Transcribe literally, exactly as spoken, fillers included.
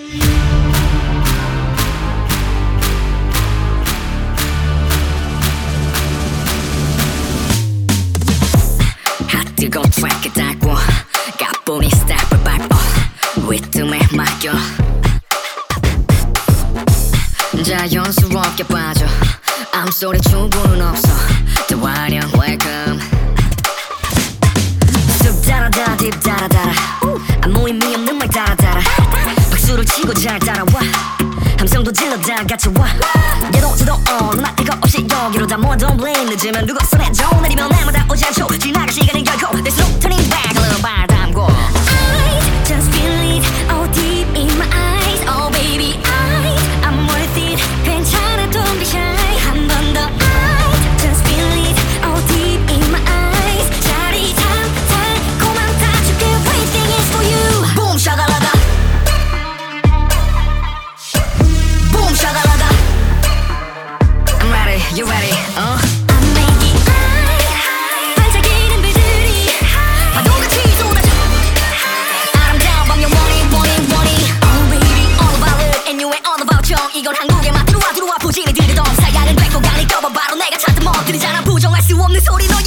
뜨거운 트랙에 달고 가뿐히 스텝을 밟아 리듬에 맡겨 자연스럽게 빠져 암소리 충고는 없어 더 화려한 welcome 쑥 달아달아 딥 달아달아 아무 의미 없는 말 달아달아 박수를 치고 잘 따라와 함성도 질러 다 같이 와 얘도 저도 어 눈앞 이거 없이 여기로 다 모아 don't blame 늦으면 누가 손해줘 내리면 내마다 오지 않죠 지나갈 시간은 결코 There's no turning back 얼른 발 담고 I just feel it all deep in my eyes Oh baby I I'm worth it 괜찮아 don't be shy 한 번 더 I just feel it all deep in my eyes 짜릿함 달콤함 다 줄게 Everything is for you Boom 샤갈라가 Boom 샤갈라가 I'm ready you ready uh I'm making high 반짝이는 별들이 파도같이 쏟아져 아름다운 밤 영원히 원히 원히 Oh baby all about it and you ain't all about you 이건 한국의 맛 들어와 들어와 부진이 들이던 사양은 됐고 간이 떠봐 바로 내가 찾던 멋들이잖아 부정할 수 없는 소리